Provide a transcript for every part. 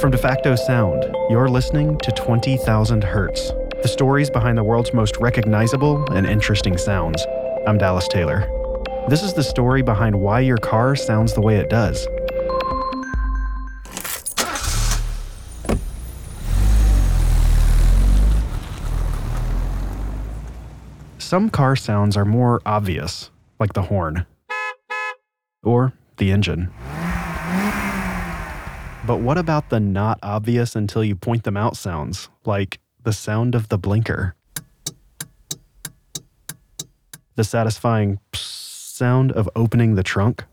From DeFacto Sound, you're listening to 20,000 Hertz, the stories behind the world's most recognizable and interesting sounds. I'm Dallas Taylor. This is the story behind why your car sounds the way it does. Some car sounds are more obvious, like the horn. Or the engine. But what about the not obvious until you point them out sounds, like the sound of the blinker? The satisfying sound of opening the trunk?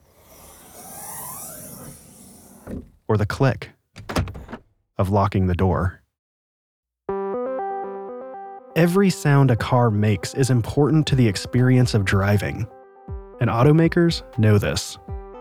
Or the click of locking the door? Every sound a car makes is important to the experience of driving, and automakers know this.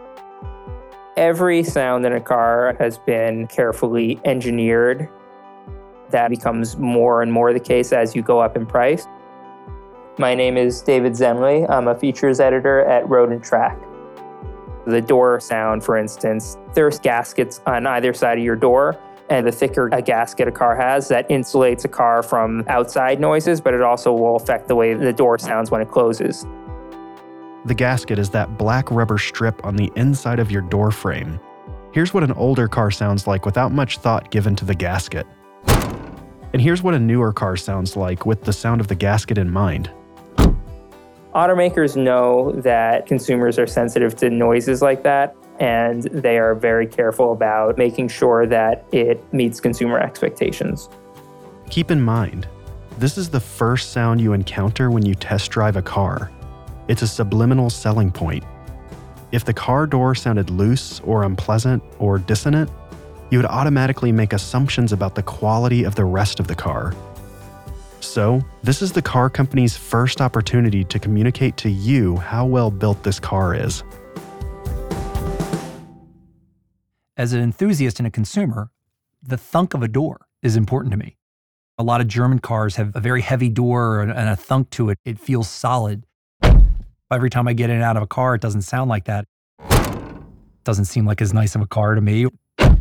Every sound in a car has been carefully engineered. That becomes more and more the case as you go up in price. My name is David Zemley. I'm a features editor at Road & Track. The door sound, for instance, there's gaskets on either side of your door, and the thicker a gasket a car has, that insulates a car from outside noises, but it also will affect the way the door sounds when it closes. The gasket is that black rubber strip on the inside of your door frame. Here's what an older car sounds like without much thought given to the gasket. And here's what a newer car sounds like with the sound of the gasket in mind. Automakers know that consumers are sensitive to noises like that, and they are very careful about making sure that it meets consumer expectations. Keep in mind, this is the first sound you encounter when you test drive a car. It's a subliminal selling point. If the car door sounded loose or unpleasant or dissonant, you would automatically make assumptions about the quality of the rest of the car. So, this is the car company's first opportunity to communicate to you how well built this car is. As an enthusiast and a consumer, the thunk of a door is important to me. A lot of German cars have a very heavy door and a thunk to it. It feels solid. Every time I get in and out of a car, it doesn't sound like that. It doesn't seem like as nice of a car to me.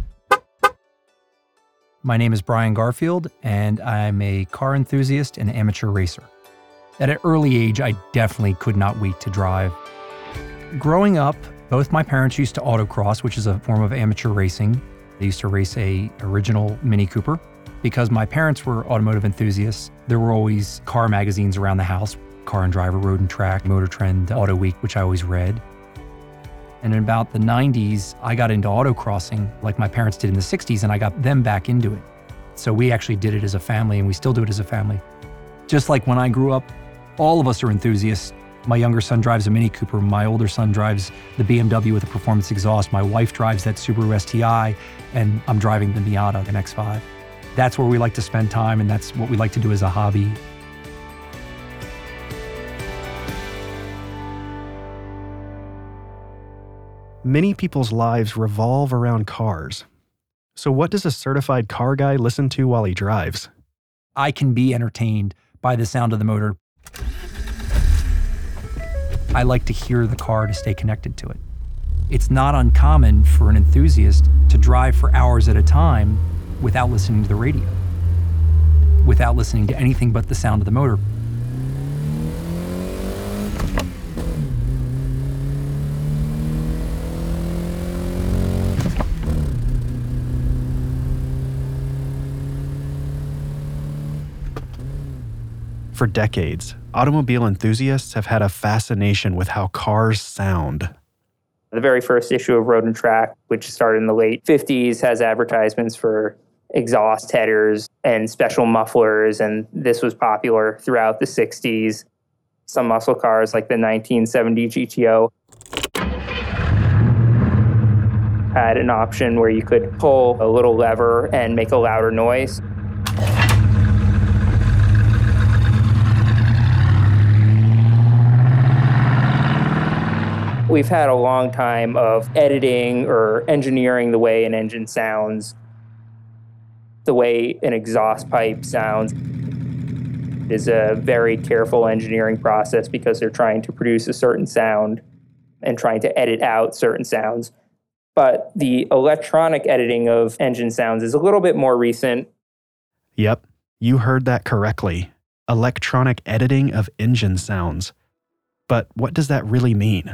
My name is Brian Garfield, and I'm a car enthusiast and amateur racer. At an early age, I definitely could not wait to drive. Growing up, both my parents used to autocross, which is a form of amateur racing. They used to race a original Mini Cooper. Because my parents were automotive enthusiasts, there were always car magazines around the house. Car and Driver, Road & Track, Motor Trend, Auto Week, which I always read. And in about the 90s, I got into autocrossing like my parents did in the 60s, and I got them back into it. So we actually did it as a family, and we still do it as a family. Just like when I grew up, all of us are enthusiasts. My younger son drives a Mini Cooper. My older son drives the BMW with a performance exhaust. My wife drives that Subaru STI, and I'm driving the Miata, an X5. That's where we like to spend time, and that's what we like to do as a hobby. Many people's lives revolve around cars. So what does a certified car guy listen to while he drives? I can be entertained by the sound of the motor. I like to hear the car to stay connected to it. It's not uncommon for an enthusiast to drive for hours at a time without listening to the radio, without listening to anything but the sound of the motor. For decades, automobile enthusiasts have had a fascination with how cars sound. The very first issue of Road & Track, which started in the late 50s, has advertisements for exhaust headers and special mufflers, and this was popular throughout the 60s. Some muscle cars, like the 1970 GTO, had an option where you could pull a little lever and make a louder noise. We've had a long time of editing or engineering the way an engine sounds, the way an exhaust pipe sounds. Is a very careful engineering process because they're trying to produce a certain sound and trying to edit out certain sounds. But the electronic editing of engine sounds is a little bit more recent. Yep, you heard that correctly. Electronic editing of engine sounds. But what does that really mean?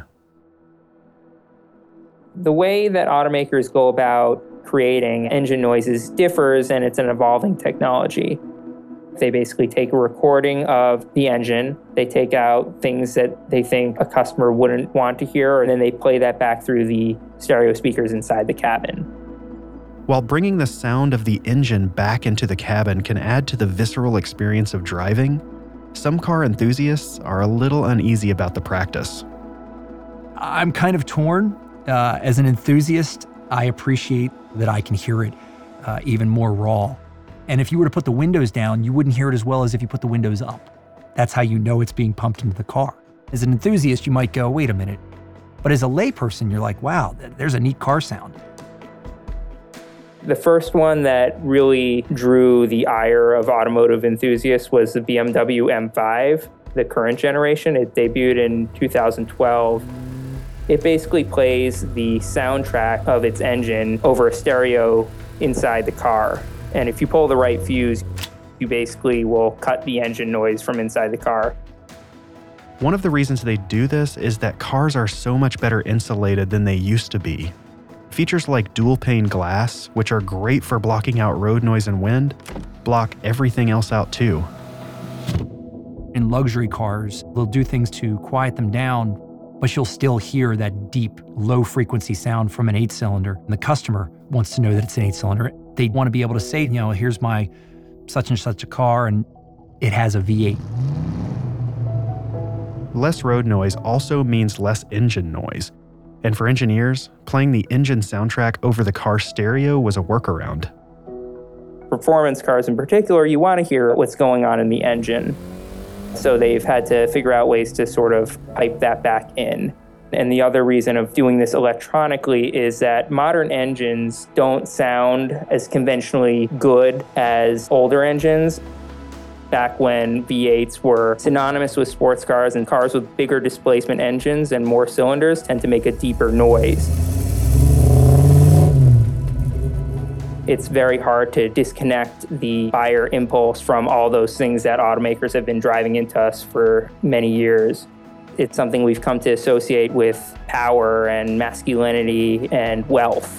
The way that automakers go about creating engine noises differs, and it's an evolving technology. They basically take a recording of the engine, they take out things that they think a customer wouldn't want to hear, and then they play that back through the stereo speakers inside the cabin. While bringing the sound of the engine back into the cabin can add to the visceral experience of driving, some car enthusiasts are a little uneasy about the practice. I'm kind of torn. As an enthusiast, I appreciate that I can hear it even more raw. And if you were to put the windows down, you wouldn't hear it as well as if you put the windows up. That's how you know it's being pumped into the car. As an enthusiast, you might go, wait a minute. But as a layperson, you're like, wow, there's a neat car sound. The first one that really drew the ire of automotive enthusiasts was the BMW M5, the current generation. It debuted in 2012. It basically plays the soundtrack of its engine over a stereo inside the car. And if you pull the right fuse, you basically will cut the engine noise from inside the car. One of the reasons they do this is that cars are so much better insulated than they used to be. Features like dual-pane glass, which are great for blocking out road noise and wind, block everything else out too. In luxury cars, they'll do things to quiet them down, but you'll still hear that deep, low-frequency sound from an 8-cylinder. And the customer wants to know that it's an 8-cylinder. They want to be able to say, here's my such and such a car, and it has a V8. Less road noise also means less engine noise. And for engineers, playing the engine soundtrack over the car stereo was a workaround. Performance cars in particular, you want to hear what's going on in the engine. So they've had to figure out ways to sort of pipe that back in. And the other reason of doing this electronically is that modern engines don't sound as conventionally good as older engines. Back when V8s were synonymous with sports cars, and cars with bigger displacement engines and more cylinders tend to make a deeper noise. It's very hard to disconnect the buyer impulse from all those things that automakers have been driving into us for many years. It's something we've come to associate with power and masculinity and wealth.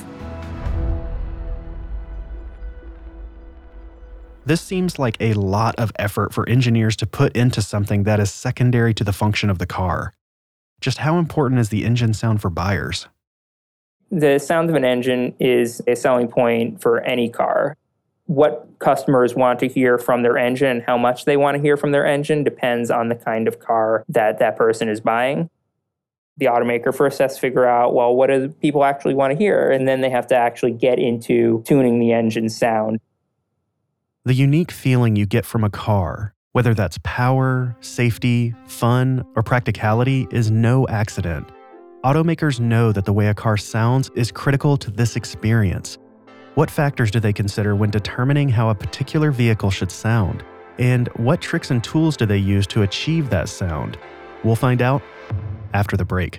This seems like a lot of effort for engineers to put into something that is secondary to the function of the car. Just how important is the engine sound for buyers? The sound of an engine is a selling point for any car. What customers want to hear from their engine and how much they want to hear from their engine depends on the kind of car that that person is buying. The automaker first has to figure out, well, what do people actually want to hear? And then they have to actually get into tuning the engine sound. The unique feeling you get from a car, whether that's power, safety, fun, or practicality, is no accident. Automakers know that the way a car sounds is critical to this experience. What factors do they consider when determining how a particular vehicle should sound? And what tricks and tools do they use to achieve that sound? We'll find out after the break.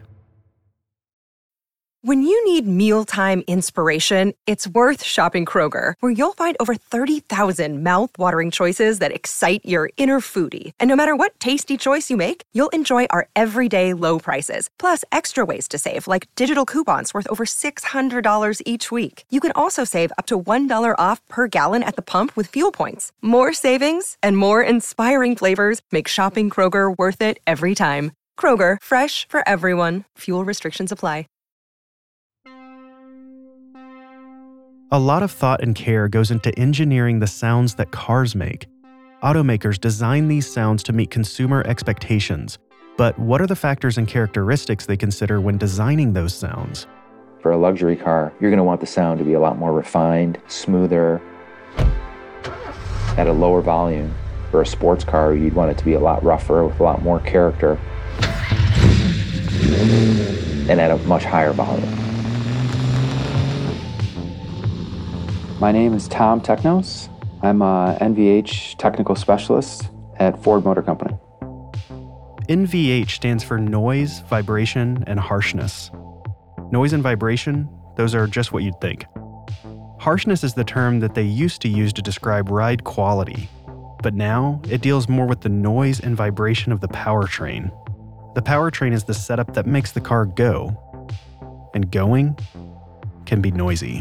When you need mealtime inspiration, it's worth shopping Kroger, where you'll find over 30,000 mouth-watering choices that excite your inner foodie. And no matter what tasty choice you make, you'll enjoy our everyday low prices, plus extra ways to save, like digital coupons worth over $600 each week. You can also save up to $1 off per gallon at the pump with fuel points. More savings and more inspiring flavors make shopping Kroger worth it every time. Kroger, fresh for everyone. Fuel restrictions apply. A lot of thought and care goes into engineering the sounds that cars make. Automakers design these sounds to meet consumer expectations. But what are the factors and characteristics they consider when designing those sounds? For a luxury car, you're going to want the sound to be a lot more refined, smoother, at a lower volume. For a sports car, you'd want it to be a lot rougher with a lot more character, and at a much higher volume. My name is Tom Technos. I'm a NVH technical specialist at Ford Motor Company. NVH stands for noise, vibration, and harshness. Noise and vibration, those are just what you'd think. Harshness is the term that they used to use to describe ride quality, but now it deals more with the noise and vibration of the powertrain. The powertrain is the setup that makes the car go, and going can be noisy.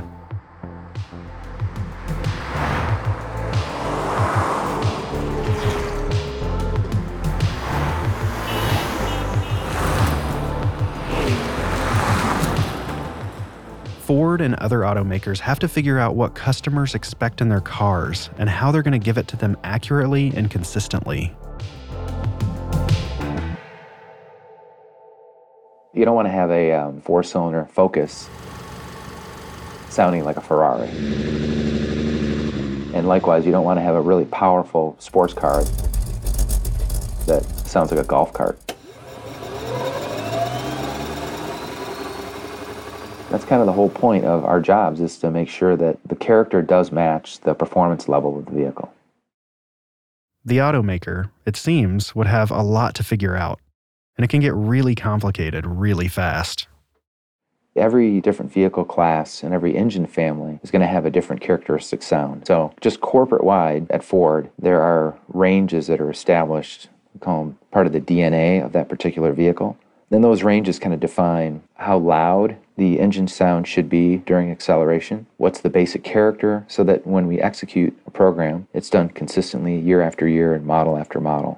Ford and other automakers have to figure out what customers expect in their cars and how they're going to give it to them accurately and consistently. You don't want to have a four-cylinder Focus sounding like a Ferrari. And likewise, you don't want to have a really powerful sports car that sounds like a golf cart. That's kind of the whole point of our jobs, is to make sure that the character does match the performance level of the vehicle. The automaker, it seems, would have a lot to figure out, and it can get really complicated really fast. Every different vehicle class and every engine family is going to have a different characteristic sound. So just corporate-wide at Ford, there are ranges that are established, we call them part of the DNA of that particular vehicle. Then those ranges kind of define how loud the engine sound should be during acceleration, what's the basic character, so that when we execute a program, it's done consistently year after year and model after model.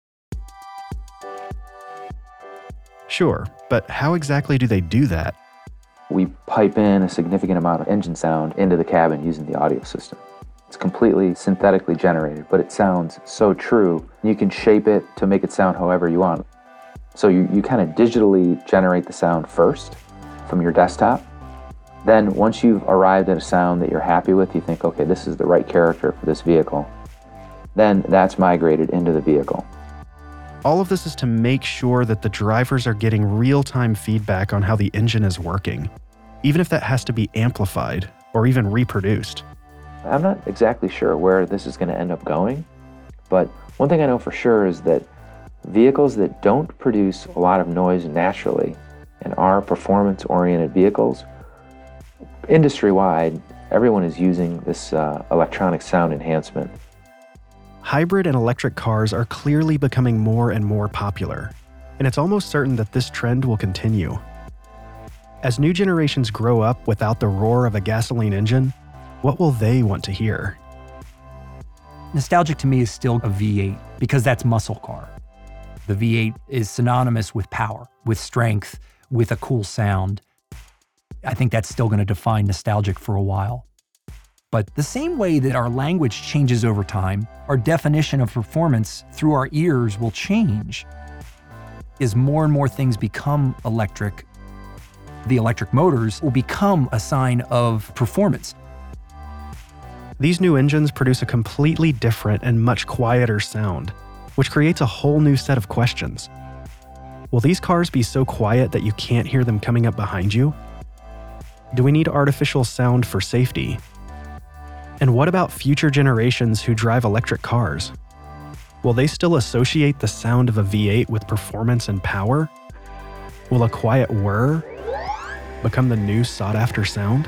Sure, but how exactly do they do that? We pipe in a significant amount of engine sound into the cabin using the audio system. It's completely synthetically generated, but it sounds so true. You can shape it to make it sound however you want. So you kind of digitally generate the sound first from your desktop. Then once you've arrived at a sound that you're happy with, you think, okay, this is the right character for this vehicle. Then that's migrated into the vehicle. All of this is to make sure that the drivers are getting real-time feedback on how the engine is working, even if that has to be amplified or even reproduced. I'm not exactly sure where this is going to end up going, but one thing I know for sure is that vehicles that don't produce a lot of noise naturally and are performance-oriented vehicles, industry-wide, everyone is using this electronic sound enhancement. Hybrid and electric cars are clearly becoming more and more popular, and it's almost certain that this trend will continue. As new generations grow up without the roar of a gasoline engine, what will they want to hear? Nostalgic to me is still a V8 because that's muscle car. The V8 is synonymous with power, with strength, with a cool sound. I think that's still going to define nostalgic for a while. But the same way that our language changes over time, our definition of performance through our ears will change. As more and more things become electric, the electric motors will become a sign of performance. These new engines produce a completely different and much quieter sound, which creates a whole new set of questions. Will these cars be so quiet that you can't hear them coming up behind you? Do we need artificial sound for safety? And what about future generations who drive electric cars? Will they still associate the sound of a V8 with performance and power? Will a quiet whir become the new sought-after sound?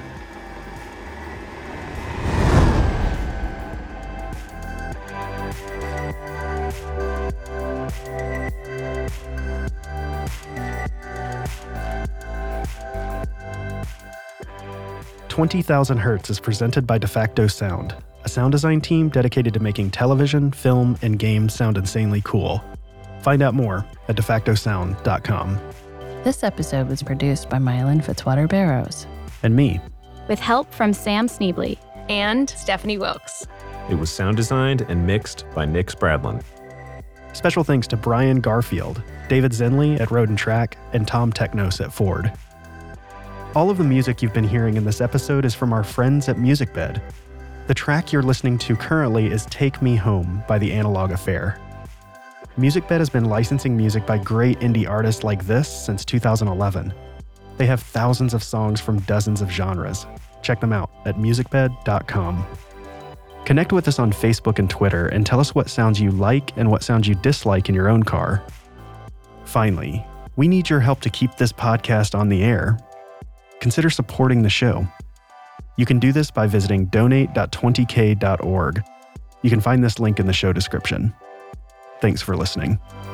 "20,000 Hertz is presented by DeFacto Sound, a sound design team dedicated to making television, film, and games sound insanely cool. Find out more at defactosound.com. This episode was produced by Mylan Fitzwater Barrows. And me. With help from Sam Sneebly and Stephanie Wilkes. It was sound designed and mixed by Nick Spradlin. Special thanks to Brian Garfield, David Zenley at Road & Track, and Tom Technos at Ford. All of the music you've been hearing in this episode is from our friends at MusicBed. The track you're listening to currently is Take Me Home by The Analog Affair. MusicBed has been licensing music by great indie artists like this since 2011. They have thousands of songs from dozens of genres. Check them out at musicbed.com. Connect with us on Facebook and Twitter and tell us what sounds you like and what sounds you dislike in your own car. Finally, we need your help to keep this podcast on the air. consider supporting the show. You can do this by visiting donate.20k.org. You can find this link in the show description. Thanks for listening.